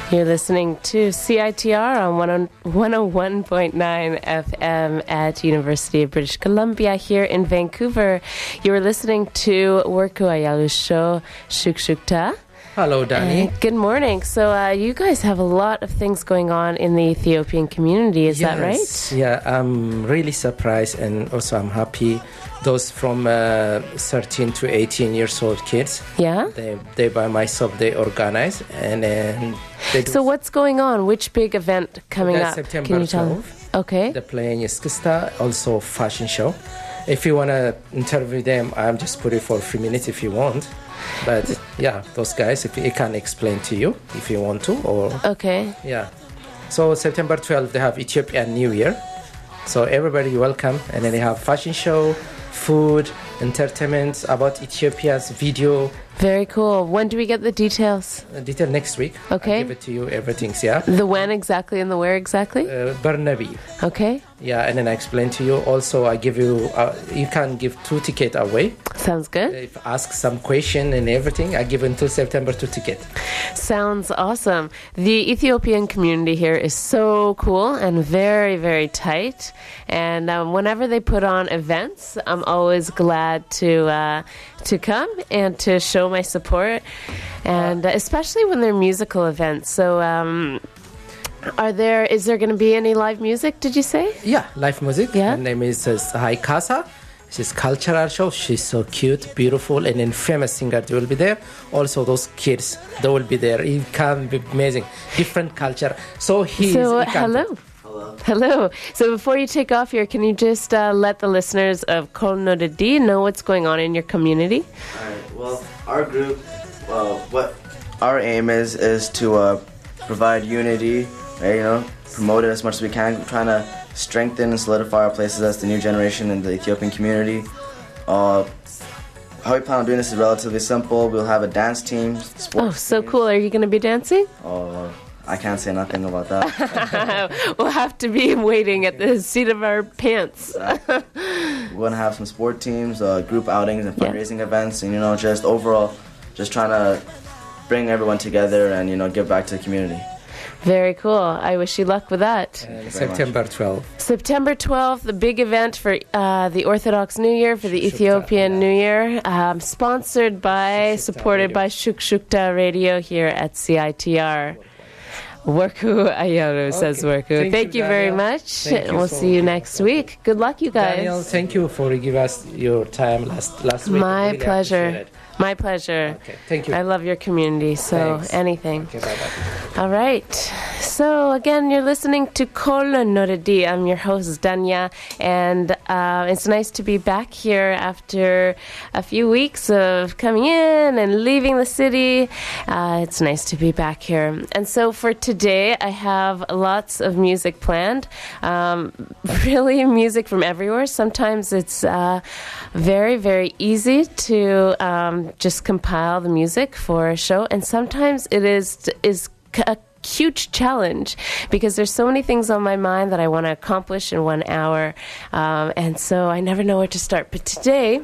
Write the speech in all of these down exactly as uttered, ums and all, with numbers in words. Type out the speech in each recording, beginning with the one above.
You're listening to C I T R on one oh one point nine F M at University of British Columbia here in Vancouver. You were listening to Worku Ayalu's show, Shukshukta. Hello, Danny. Uh, good morning. So uh, you guys have a lot of things going on in the Ethiopian community, is yes. that right? Yeah, I'm really surprised and also I'm happy. Those from uh, thirteen to eighteen years old kids, Yeah? they, they by myself, they organize and, and they do. So what's going on? Which big event coming That's up? September Can you tell me? twelfth. Okay. They're playing Iskista, also fashion show. If you want to interview them, I'm just put it for a few minutes if you want. But yeah, those guys, if I can explain to you if you want to, or Okay. yeah. So September twelfth, they have Ethiopian New Year. So everybody welcome, and then they have fashion show, food, entertainment about Ethiopia's video. Very cool. When do we get the details? Uh, detail next week. Okay. I'll give it to you, everything's, yeah. The when exactly and the where exactly? Uh, Barnaby. Okay. Yeah, and then I explain to you. Also, I give you, uh, you can give two tickets away. Sounds good. If ask some question and everything, I give until September two ticket. Sounds awesome. The Ethiopian community here is so cool and very, very tight. And um, whenever they put on events, I'm always glad to uh, to come and to show my support. And uh, especially when they're musical events. So, um, are there? Is there going to be any live music? Did you say? Yeah, live music. Yeah. Her name is uh, Hai Kasa. She's cultural show. She's so cute, beautiful, and then famous singer. They will be there. Also, those kids, they will be there. It can be amazing. Different culture. So he. So, he can- hello. Hello. Hello. So before you take off here, can you just uh, let the listeners of Kol Nodadi know what's going on in your community? Alright, well, our group, well, what our aim is, is to uh, provide unity, right, you know, promote it as much as we can, trying to strengthen and solidify our places as the new generation in the Ethiopian community. Uh, how we plan on doing this is relatively simple. We'll have a dance team, sports Oh, so team. cool. Are you going to be dancing? Oh, I can't say nothing about that. We'll have to be waiting at the seat of our pants. We're going to have some sport teams, uh, group outings and Yeah. fundraising events, and, you know, just overall, just trying to bring everyone together and, you know, give back to the community. Very cool. I wish you luck with that. Uh, very September twelfth. September twelfth, the big event for uh, the Orthodox New Year, for the Ethiopian yeah. New Year, um, sponsored by, Shukshukta supported Radio. by Shukshukta Radio here at C I T R. Worku Ayaru says Okay. Worku. Thank Thank, you, you very Daniel. much. Thank and you we'll so see you much. next week. Good luck, you guys. Daniel, thank you for giving us your time last last week. My Really pleasure. appreciate it. My pleasure. Okay, thank you. I love your community, so Thanks. anything. Okay, bye-bye. All right. So again, you're listening to Kol Noradi. I'm your host, Danya, and uh, it's nice to be back here after a few weeks of coming in and leaving the city. Uh, it's nice to be back here. And so for today, I have lots of music planned. Um, really, music from everywhere. Sometimes it's uh, very, very easy to um, just compile the music for a show, and sometimes it is is a huge challenge because there's so many things on my mind that I want to accomplish in one hour, um, and so I never know where to start. But today,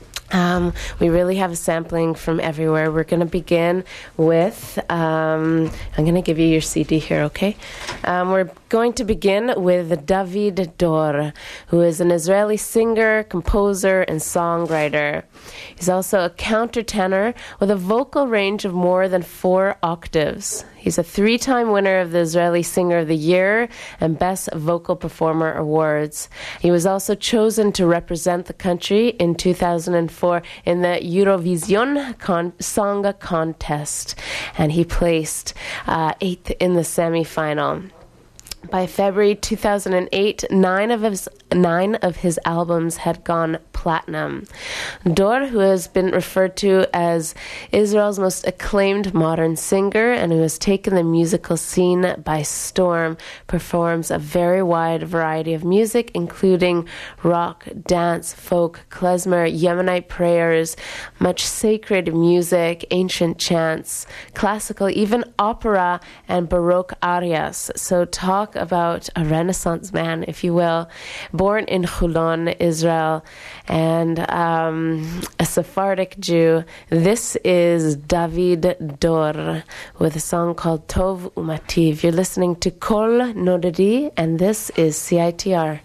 Um, we really have a sampling from everywhere. We're going to begin with, um, I'm going to give you your C D here, okay? Um, we're going to begin with David Dor, who is an Israeli singer, composer, and songwriter. He's also a countertenor with a vocal range of more than four octaves. He's a three-time winner of the Israeli Singer of the Year and Best Vocal Performer Awards. He was also chosen to represent the country in two thousand four in the Eurovision con- Song Contest, and he placed uh, eighth in the semi-final. By February two thousand eight, nine of his nine of his albums had gone platinum. Dor, who has been referred to as Israel's most acclaimed modern singer and who has taken the musical scene by storm, performs a very wide variety of music, including rock, dance, folk, klezmer, Yemenite prayers, much sacred music, ancient chants, classical, even opera, and Baroque arias. So talk about a Renaissance man, if you will. Born in Holon, Israel, and um, a Sephardic Jew. This is David Dor with a song called Tov Umativ. You're listening to Kol Nodedi, and this is C I T R.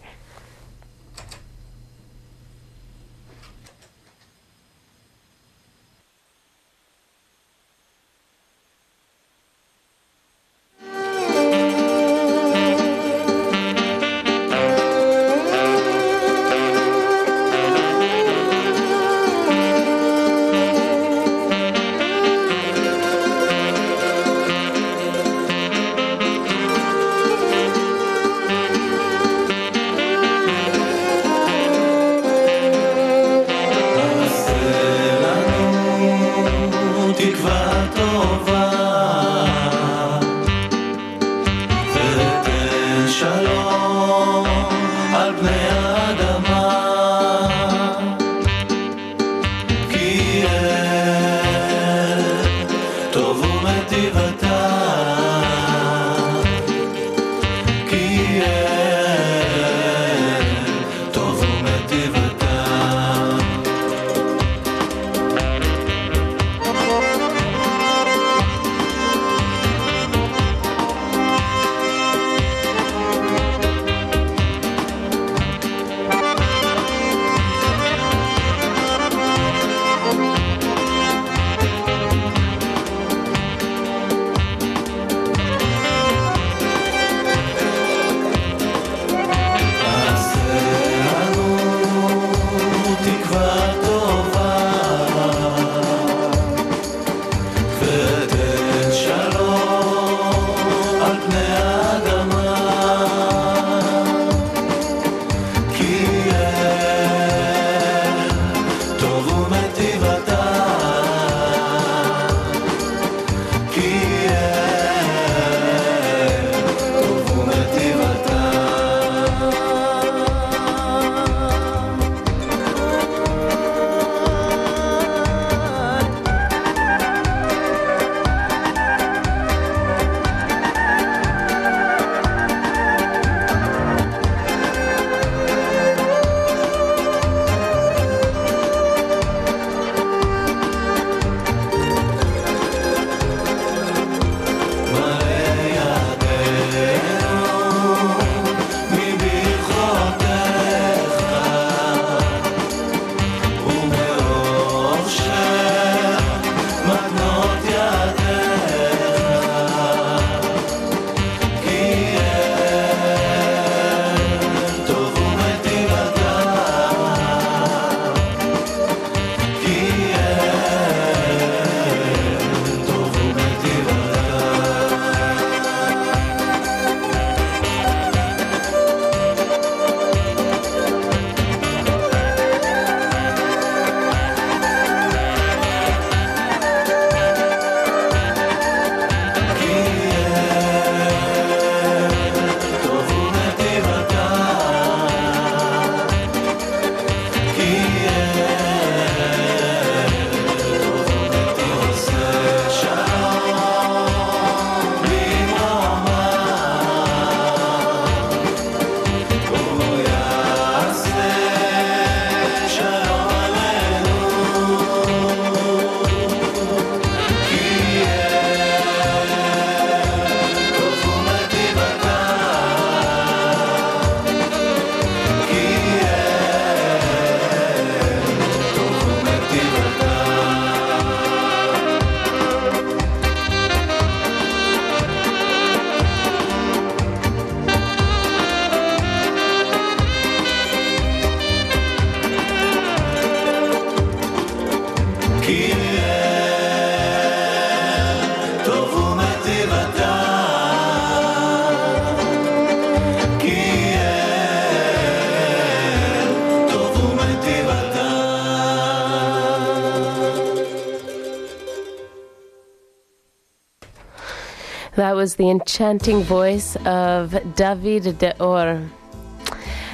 That was the enchanting voice of David Deor.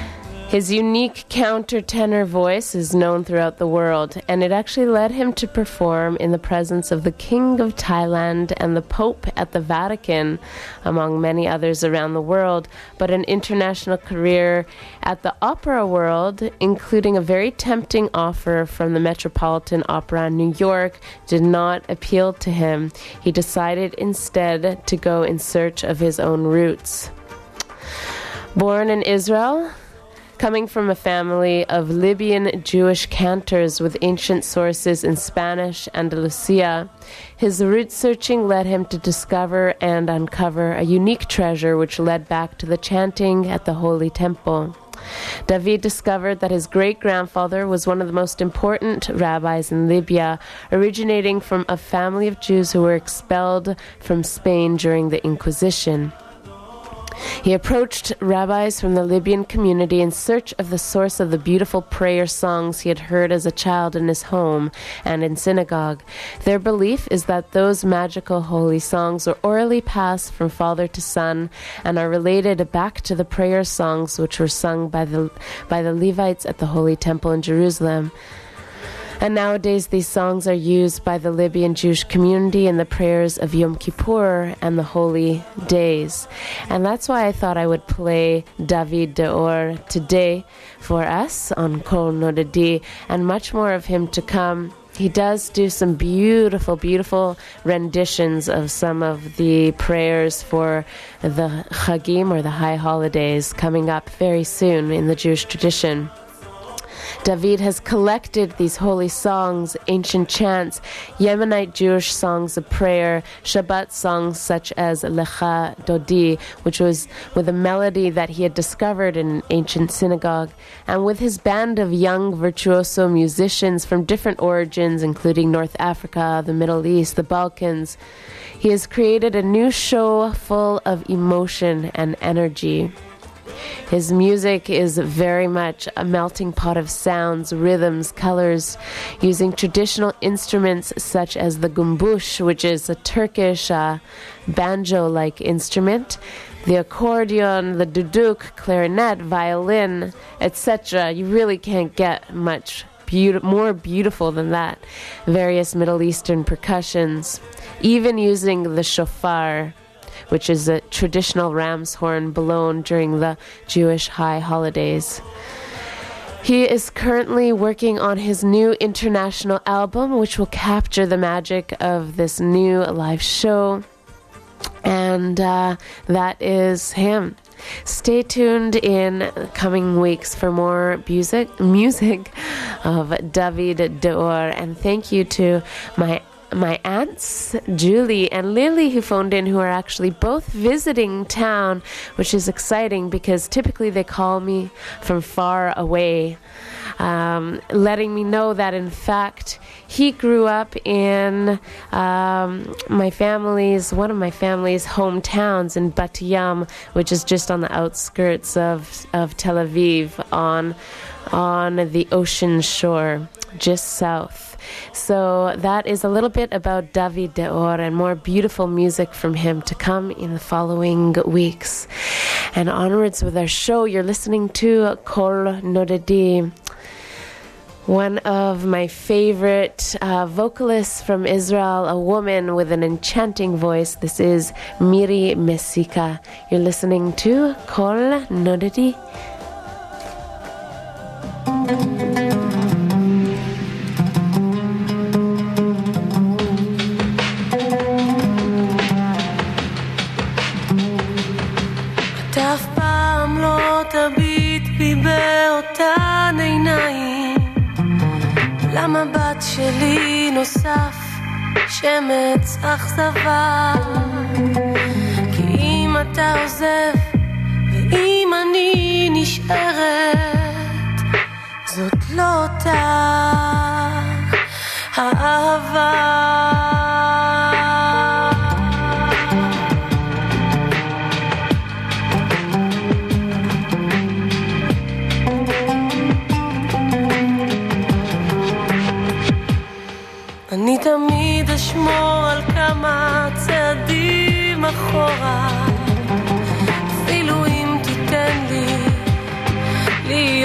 His unique countertenor voice is known throughout the world, and it actually led him to perform in the presence of the King of Thailand and the Pope at the Vatican, among many others around the world. But an international career at the opera world, including a very tempting offer from the Metropolitan Opera in New York, did not appeal to him. He decided instead to go in search of his own roots. Born in Israel, coming from a family of Libyan Jewish cantors with ancient sources in Spanish Andalusia, his root searching led him to discover and uncover a unique treasure which led back to the chanting at the Holy Temple. David discovered that his great-grandfather was one of the most important rabbis in Libya, originating from a family of Jews who were expelled from Spain during the Inquisition. He approached rabbis from the Libyan community in search of the source of the beautiful prayer songs he had heard as a child in his home and in synagogue. Their belief is that those magical holy songs were orally passed from father to son and are related back to the prayer songs which were sung by the, by the Levites at the Holy Temple in Jerusalem. And nowadays these songs are used by the Libyan Jewish community in the prayers of Yom Kippur and the holy days. And that's why I thought I would play David Deor today for us on Kol Nodedi, and much more of him to come. He does do some beautiful, beautiful renditions of some of the prayers for the Chagim, or the high holidays, coming up very soon in the Jewish tradition. David has collected these holy songs, ancient chants, Yemenite Jewish songs of prayer, Shabbat songs such as Lecha Dodi, which was with a melody that he had discovered in an ancient synagogue, and with his band of young virtuoso musicians from different origins, including North Africa, the Middle East, the Balkans. He has created a new show full of emotion and energy. His music is very much a melting pot of sounds, rhythms, colors, using traditional instruments such as the gumbush, which is a Turkish uh, banjo-like instrument, the accordion, the duduk, clarinet, violin, et cetera. You really can't get much Be- more beautiful than that. Various Middle Eastern percussions, even using the shofar, which is a traditional ram's horn blown during the Jewish high holidays. He is currently working on his new international album, which will capture the magic of this new live show. And uh, that is him. Stay tuned in coming weeks for more music, music of David Deor. And thank you to my my aunts, Julie and Lily, who phoned in, who are actually both visiting town, which is exciting because typically they call me from far away, um, letting me know that, in fact, he grew up in um, my family's, one of my family's hometowns in Bat Yam, which is just on the outskirts of, of Tel Aviv, on, on the ocean shore, just south. So that is a little bit about David Deor, and more beautiful music from him to come in the following weeks. And onwards with our show, you're listening to Kol Nodedi, one of my favorite uh, vocalists from Israel, a woman with an enchanting voice. This is Miri Mesika. You're listening to Kol Nodedi. באותן עיניים למבט שלי נוסף שמץ אכזבה, כי אם אתה עוזב ואם אני נשארת, זאת לא אותה האהבה. אני תמיד אשמור על כמה צעדים אחורה, אפילו אם תיתן לי להיות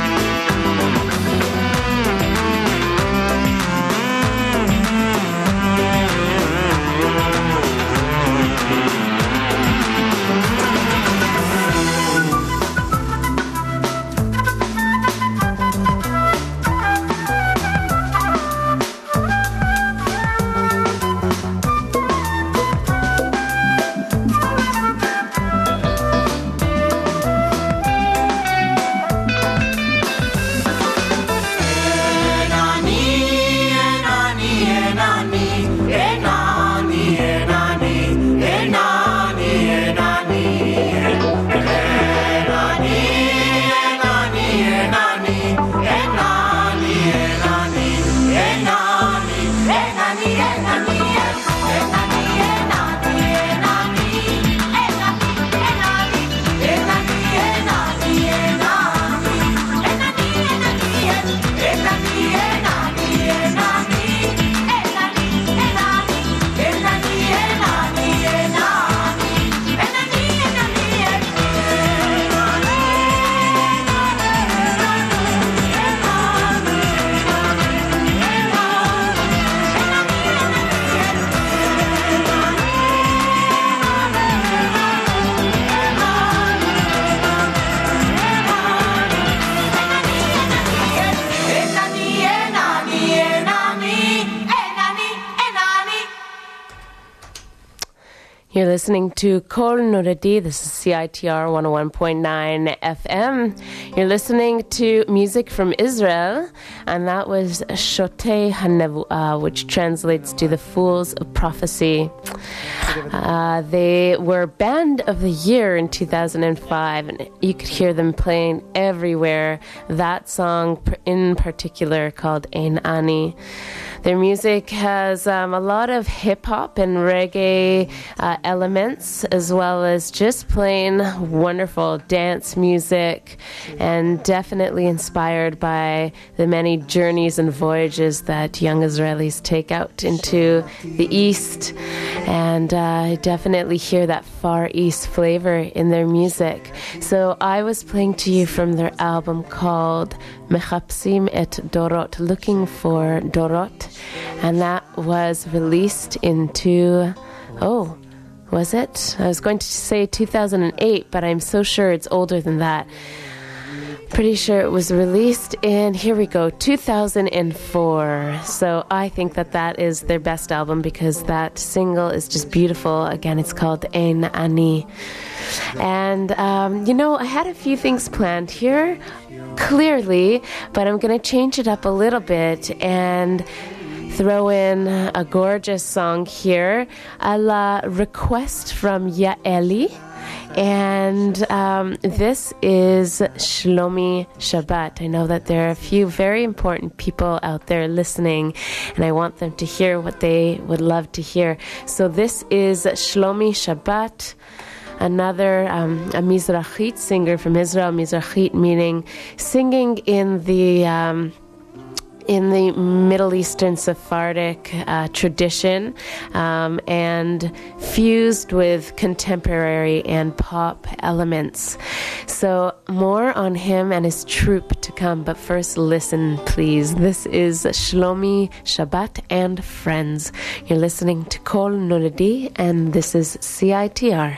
You're listening to Kol Noradi. This is C I T R one oh one point nine F M. You're listening to music from Israel, and that was Shotei HaNevuah, which translates to the Fools of Prophecy. Uh, they were Band of the Year in two thousand five, and you could hear them playing everywhere. That song in particular called Ein Ani. Their music has um, a lot of hip-hop and reggae uh, elements, as well as just plain wonderful dance music, and definitely inspired by the many journeys and voyages that young Israelis take out into the East. And uh, I definitely hear that Far East flavor in their music. So I was playing to you from their album called Mechapsim et Dorot, Looking for Dorot. And that was released into, oh, was it? I was going to say two thousand eight, but I'm so sure it's older than that. Pretty sure it was released in, here we go, two thousand four. So I think that that is their best album because that single is just beautiful. Again, it's called Ein Ani. And, um, you know, I had a few things planned here, clearly, but I'm going to change it up a little bit and throw in a gorgeous song here, a la request from Yaeli. And um, this is Shlomi Shabbat. I know that there are a few very important people out there listening, and I want them to hear what they would love to hear. So this is Shlomi Shabbat, another um, a Mizrachit singer from Israel. Mizrachit meaning singing in the um, in the Middle Eastern Sephardic uh, tradition, um, and fused with contemporary and pop elements. So more on him and his troupe to come, but first listen, please. This is Shlomi Shabbat and Friends. You're listening to Kol Noradi, and this is C I T R.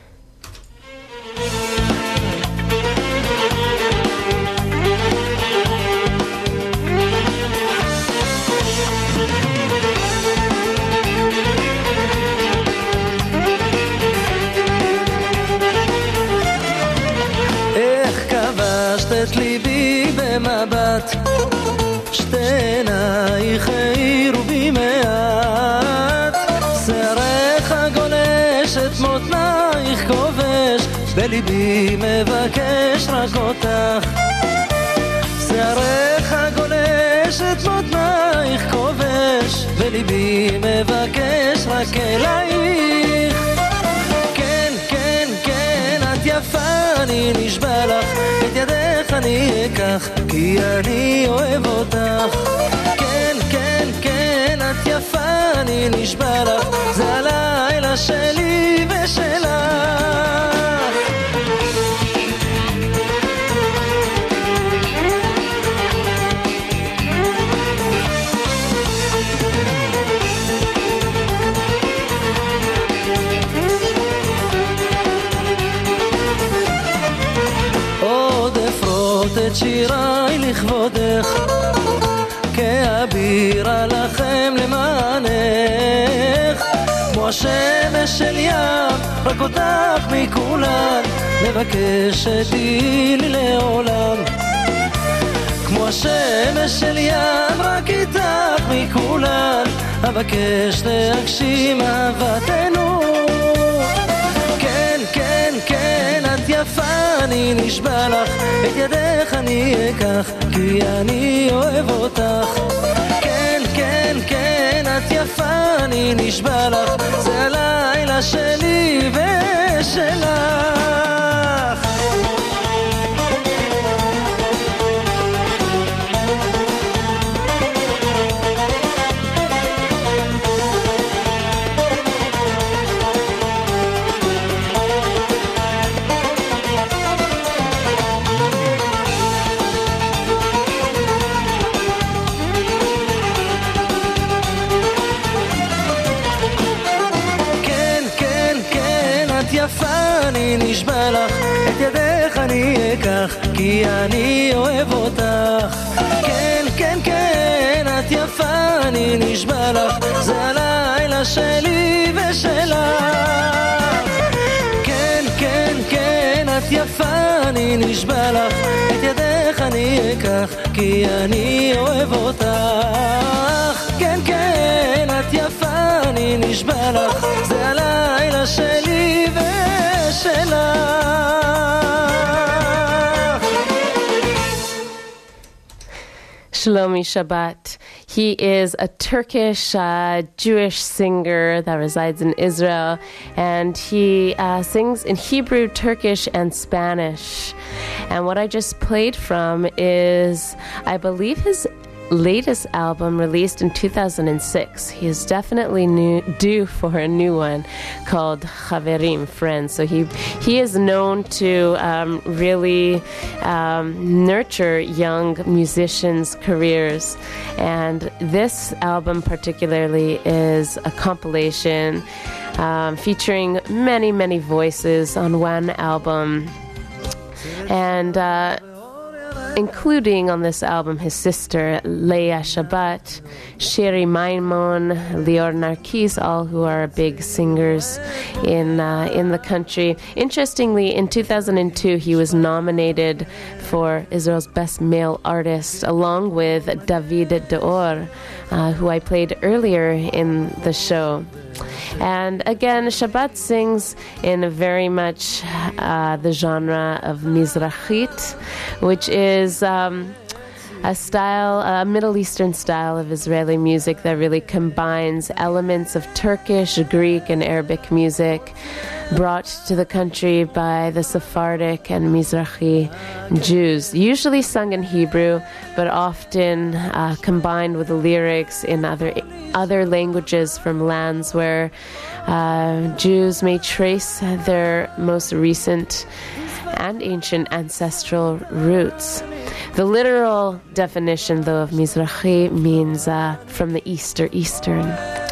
את ליבי במבט שתי עינייך האירו בי מעט שערך גולש את מותנייך כובש בליבי מבקש רק אותך שערך גולש את מותנייך כובש בליבי מבקש רק אלייך כן, כן, כן, את יפה אני נשבע לך את ידך אני אקח כי אני אוהב אותך כן, כן, כן, את יפה אני נשבע לך זה הלילה שלי ושלך את שיריי לכבודך כאבירה לכם למענך כמו השמש של ים רק אותך מכולן מבקשת היא לי לעולם כמו השמש של ים רק איתך מכולן אבקש להגשים אהבתנו כן, כן, כן, את יפה, אני נשבע לך את ידך אני אקח כי אני אוהב אותך כן, כן, כן, את יפה, אני נשבע לך זה הלילה שלי ושלך אני נשבע לך את ידך אני אקח כי אני אוהב אותך כן, כן, כן, את יפה אני נשבע לך זה הלילה שלי ושלך אני נשבע לך, את ידך אני אקח, כי אני אוהב אותך. כן כן את יפה, אני נשבע לך, זה הלילה שלי ושלך. Shlomi Shabbat. He is a Turkish uh, Jewish singer that resides in Israel, and he uh, sings in Hebrew, Turkish, and Spanish. And what I just played from is, I believe, his latest album released in two thousand six. He is definitely new, due for a new one called Chaverim, Friends. So he he is known to um, really um, nurture young musicians' careers. And this album particularly is a compilation um, featuring many, many voices on one album. And uh, including on this album his sister Leah Shabbat, Shiri Maimon, Lior Narkis, all who are big singers in uh, in the country. Interestingly, in two thousand two he was nominated for Israel's Best Male Artist along with David Deor, uh, who I played earlier in the show. And again, Shabbat sings in very much uh, the genre of Mizrachit, which is um, a style, a Middle Eastern style of Israeli music that really combines elements of Turkish, Greek, and Arabic music brought to the country by the Sephardic and Mizrahi Jews, usually sung in Hebrew, but often uh, combined with the lyrics in other other languages from lands where uh, Jews may trace their most recent and ancient ancestral roots. The literal definition, though, of Mizrahi means uh, from the east or eastern,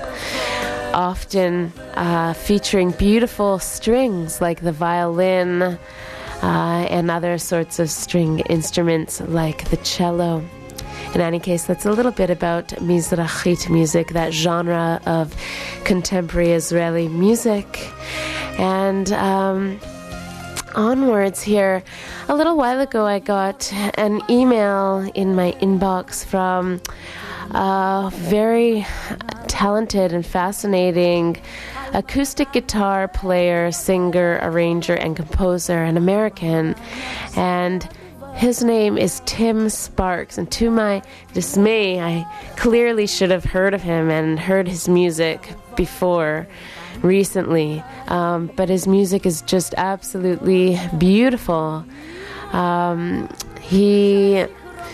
often uh, featuring beautiful strings like the violin uh, and other sorts of string instruments like the cello. In any case, that's a little bit about Mizrachit music, that genre of contemporary Israeli music. And um, onwards here, a little while ago I got an email in my inbox from a very talented and fascinating acoustic guitar player, singer, arranger, and composer, an American. And his name is Tim Sparks, and to my dismay, I clearly should have heard of him and heard his music before recently, um, but his music is just absolutely beautiful. Um, he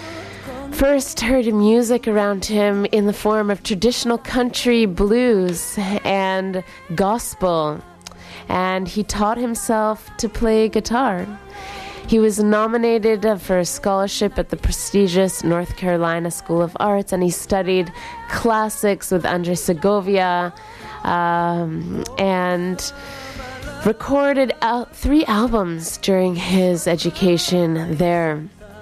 first heard music around him in the form of traditional country blues and gospel, and he taught himself to play guitar. He was nominated for a scholarship at the prestigious North Carolina School of Arts, and he studied classics with Andres Segovia um, and recorded out three albums during his education there.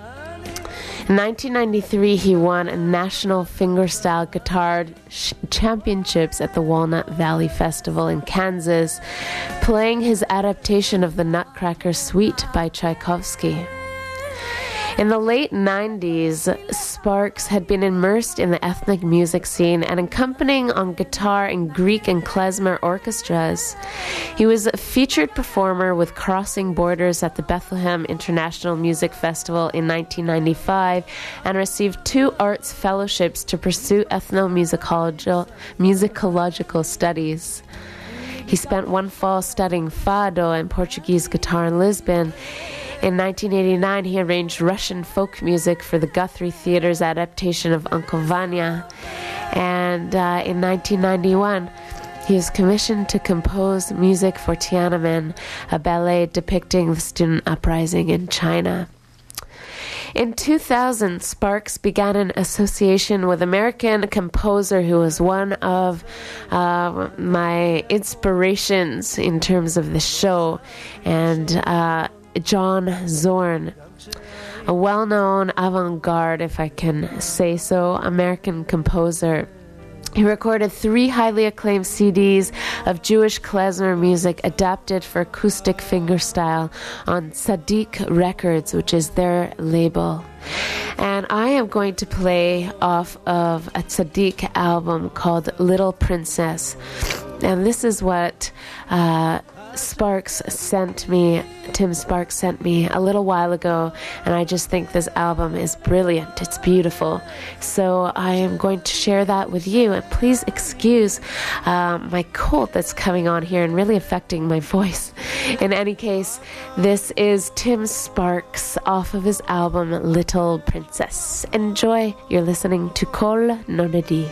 In nineteen ninety-three, he won national fingerstyle guitar sh- championships at the Walnut Valley Festival in Kansas, playing his adaptation of the Nutcracker Suite by Tchaikovsky. In the late nineties, Sparks had been immersed in the ethnic music scene and accompanying on guitar in Greek and klezmer orchestras. He was a featured performer with Crossing Borders at the Bethlehem International Music Festival in nineteen ninety-five and received two arts fellowships to pursue ethnomusicological musicological studies. He spent one fall studying fado and Portuguese guitar in Lisbon. In nineteen eighty-nine, he arranged Russian folk music for the Guthrie Theater's adaptation of Uncle Vanya. And uh, in nineteen ninety-one, he was commissioned to compose music for Tiananmen, a ballet depicting the student uprising in China. In two thousand, Sparks began an association with American composer who was one of uh, my inspirations in terms of the show, and uh, John Zorn, a well-known avant-garde, if I can say so, American composer. He recorded three highly acclaimed C Ds of Jewish klezmer music adapted for acoustic fingerstyle on Tzaddik Records, which is their label. And I am going to play off of a Tzaddik album called Little Princess. And this is what uh, Sparks sent me, Tim Sparks sent me a little while ago, and I just think this album is brilliant. It's beautiful. So I am going to share that with you, and please excuse uh, my cold that's coming on here and really affecting my voice. In any case, this is Tim Sparks off of his album Little Princess. Enjoy. You're listening to Kol Nonedi.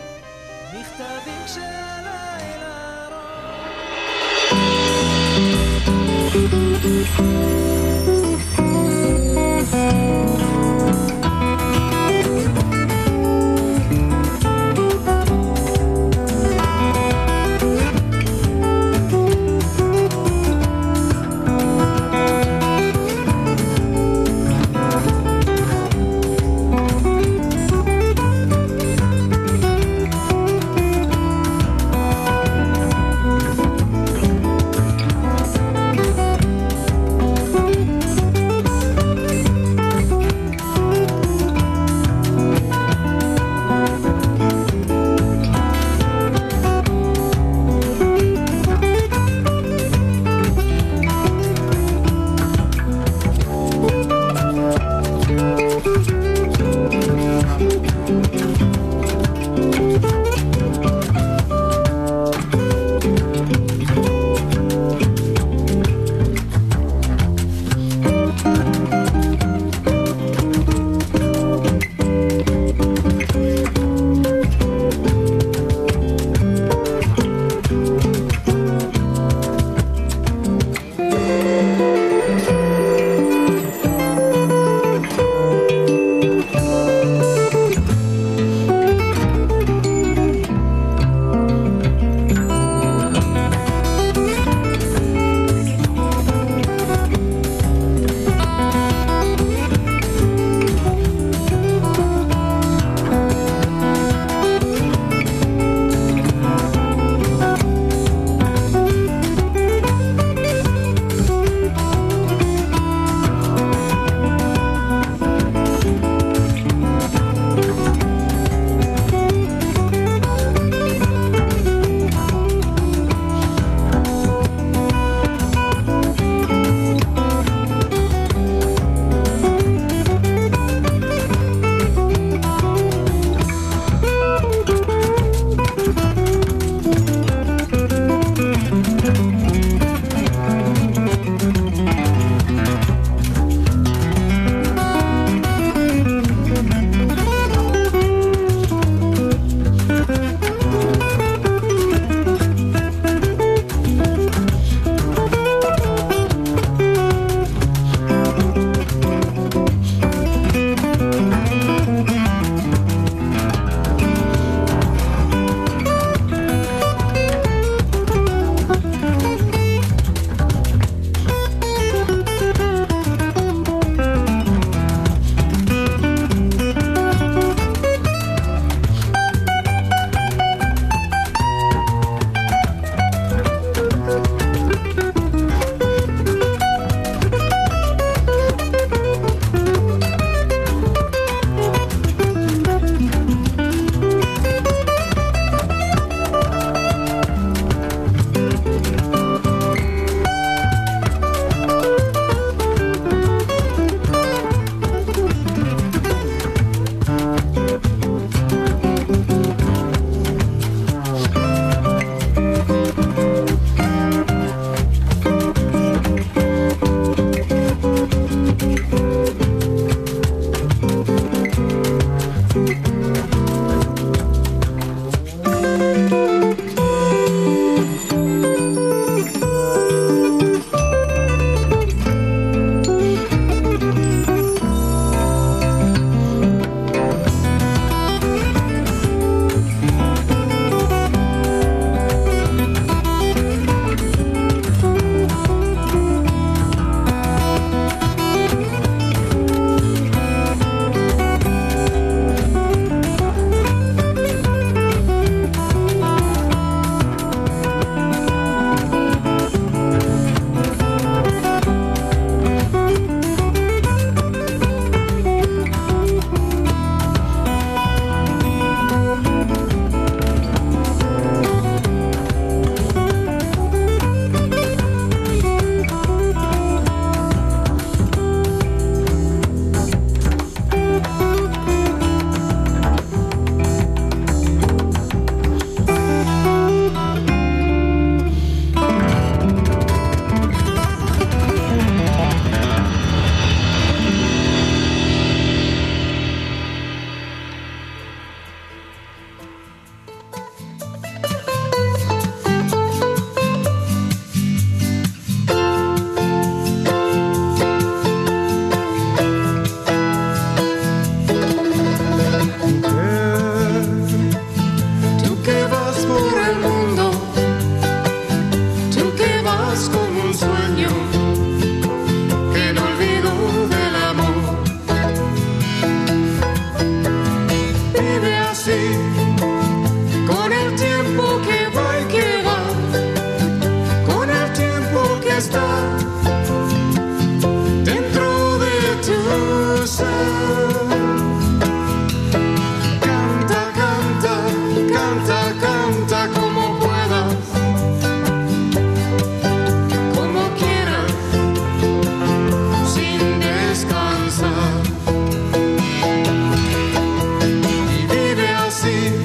Thank you. así, con el tiempo que va y que va, con el tiempo que está dentro de tu ser. Canta, canta, canta, canta como puedas, como quieras, sin descansar. Y vive así,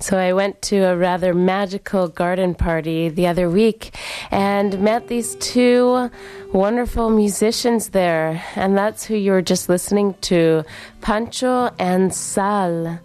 So I went to a rather magical garden party the other week and met these two wonderful musicians there. And that's who you were just listening to, Pancho and Sal.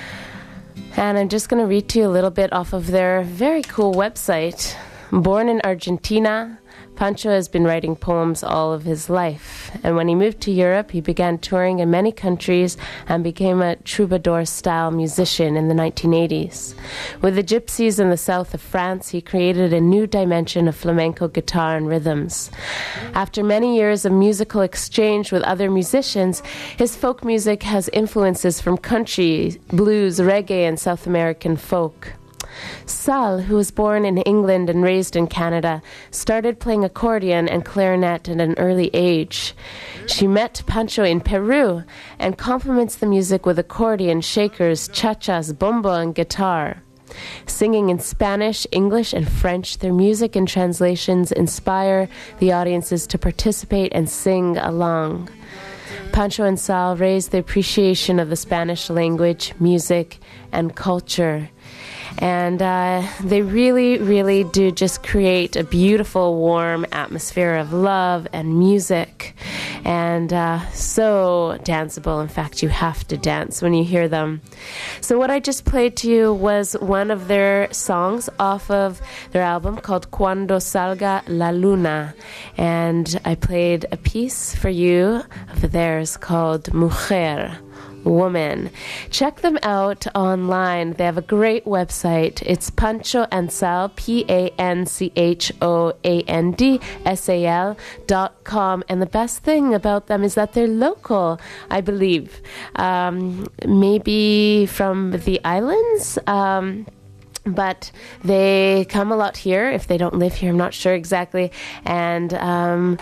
And I'm just going to read to you a little bit off of their very cool website. Born in Argentina, Pancho has been writing poems all of his life, and when he moved to Europe, he began touring in many countries and became a troubadour-style musician in the nineteen eighties. With the Gypsies in the south of France, he created a new dimension of flamenco guitar and rhythms. After many years of musical exchange with other musicians, his folk music has influences from country, blues, reggae, and South American folk. Sal, who was born in England and raised in Canada, started playing accordion and clarinet at an early age. She met Pancho in Peru and complements the music with accordion, shakers, cha-chas, bombo, and guitar. Singing in Spanish, English, and French, their music and translations inspire the audiences to participate and sing along. Pancho and Sal raised the appreciation of the Spanish language, music, and culture. And uh, they really, really do just create a beautiful, warm atmosphere of love and music. And uh, so danceable. In fact, you have to dance when you hear them. So what I just played to you was one of their songs off of their album called Cuando Salga la Luna. And I played a piece for you of theirs called Mujer, Woman. Check them out online. They have a great website. It's Pancho and Sal, P A N C H O A N D S A L dot com. And the best thing about them is that they're local, I believe. Um, maybe from the islands. Um, But they come a lot here. If they don't live here, I'm not sure exactly. And um,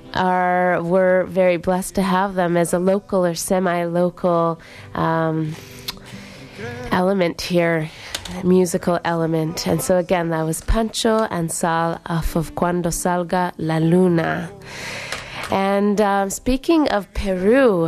are we're very blessed to have them as a local or semi-local um, element here, musical element. And so again, that was Pancho and Sal off of Cuando Salga la Luna. And um, speaking of Peru,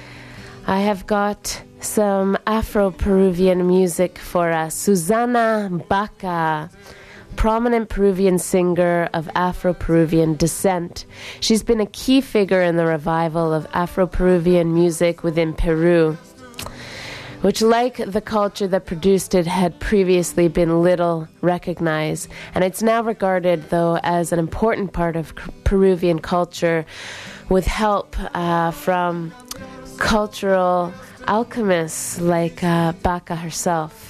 I have got some Afro-Peruvian music for us. Susana Baca, prominent Peruvian singer of Afro-Peruvian descent. She's been a key figure in the revival of Afro-Peruvian music within Peru, which, like the culture that produced it, had previously been little recognized. And it's now regarded, though, as an important part of Peruvian culture, with help uh, from cultural alchemists like uh, Baca herself.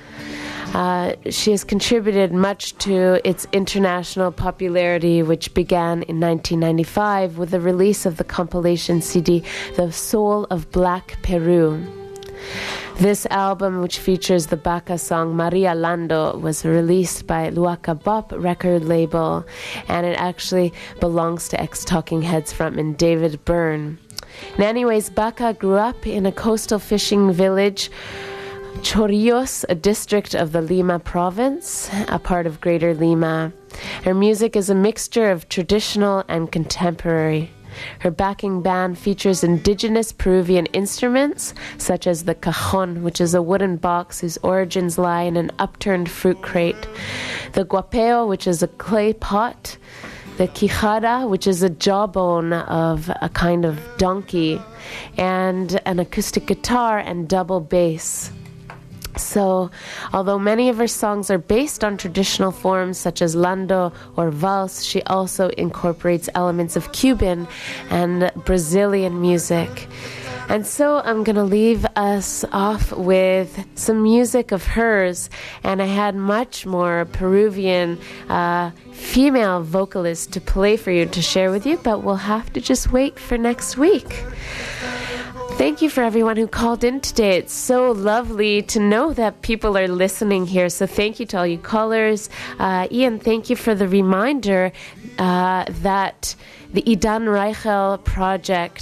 Uh, she has contributed much to its international popularity, which began in nineteen ninety-five with the release of the compilation C D, The Soul of Black Peru. This album, which features the Baca song Maria Lando, was released by Luaka Bop record label, and it actually belongs to ex-Talking Heads frontman David Byrne. And anyways, Baca grew up in a coastal fishing village, Chorrillos, a district of the Lima province, a part of Greater Lima. Her music is a mixture of traditional and contemporary. Her backing band features indigenous Peruvian instruments, such as the cajon, which is a wooden box whose origins lie in an upturned fruit crate, the guapeo, which is a clay pot, the quijada, which is a jawbone of a kind of donkey, and an acoustic guitar and double bass. So, although many of her songs are based on traditional forms such as lando or valse, she also incorporates elements of Cuban and Brazilian music. And so I'm going to leave us off with some music of hers, and I had much more Peruvian uh, female vocalists to play for you, to share with you, but we'll have to just wait for next week. Thank you for everyone who called in today. It's so lovely to know that people are listening here. So thank you to all you callers. Uh, Ian, thank you for the reminder uh, that the Idan Reichel project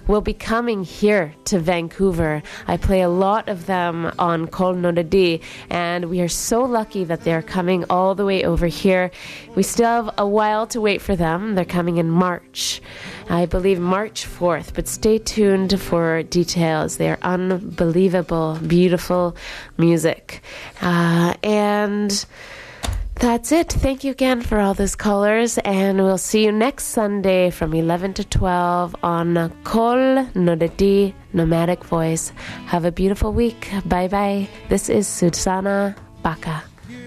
will be coming here to Vancouver. I play a lot of them on Kol Nodadi, and we are so lucky that they're coming all the way over here. We still have a while to wait for them. They're coming in March, I believe March fourth, but stay tuned for details. They're unbelievable, beautiful music. Uh, and that's it. Thank you again for all those callers, and we'll see you next Sunday from eleven to twelve on Kol Nodadi Nomadic Voice. Have a beautiful week. Bye bye. This is Susana Baca.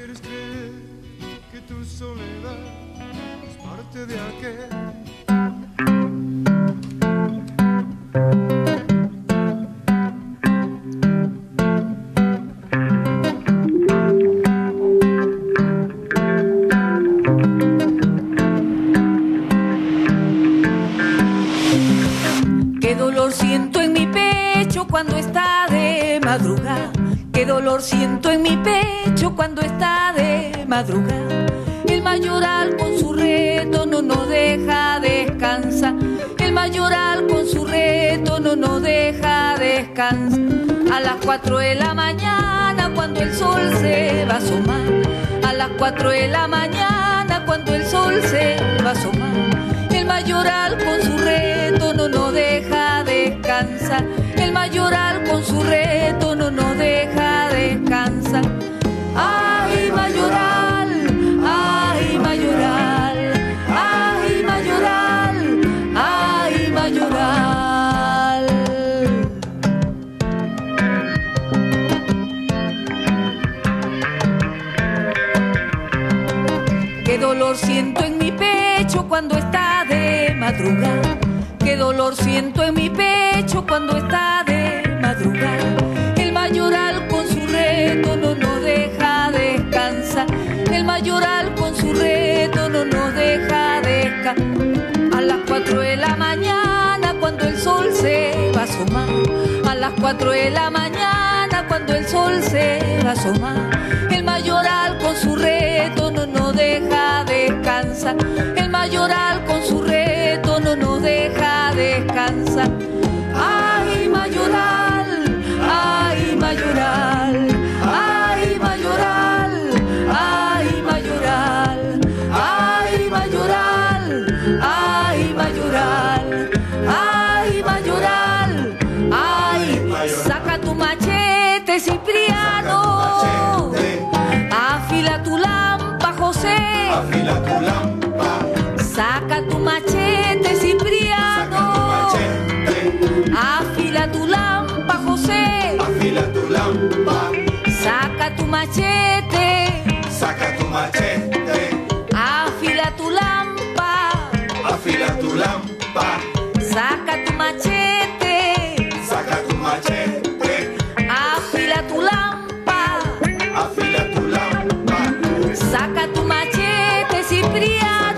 Siento en mi pecho cuando está de madrugada. Qué dolor siento en mi pecho cuando está de madrugada. El mayoral con su reto no nos deja descansar. El mayoral con su reto no nos deja descansar. A las cuatro de la mañana cuando el sol se va a asomar. A las cuatro de la mañana cuando el sol se va a asomar. El mayoral con su reto no nos deja descansar. El mayoral con su reto no nos deja descansar. Ay, mayoral, ay, mayoral, ay, mayoral, ay, mayoral. Qué dolor siento en mi pecho cuando está de madrugada. Qué dolor siento en mi pecho cuando está de madrugada. El mayoral con su reto no nos deja descansar. El mayoral con su reto no nos deja descansar. A las cuatro de la mañana cuando el sol se va a asomar. A las cuatro de la mañana cuando el sol se va a asomar. El mayoral con su reto no nos deja descansar. El mayoral con su reto no nos deja descansar. Ay, mayoral, ay, mayoral, ay, mayoral, ay, mayoral, ay, mayoral, ay, mayoral, ay, mayoral, ay, saca tu machete, Cipriano, afila tu lampa, José, afila tu lampa, saca tu machete, Cipriano, afila tu lampa, José, afila tu lampa, saca tu machete, saca tu machete, afila tu lampa, afila tu lampa, saca tu machete, saca tu machete, afila tu lampa, afila tu lampa, saca tu machete, Cipriano.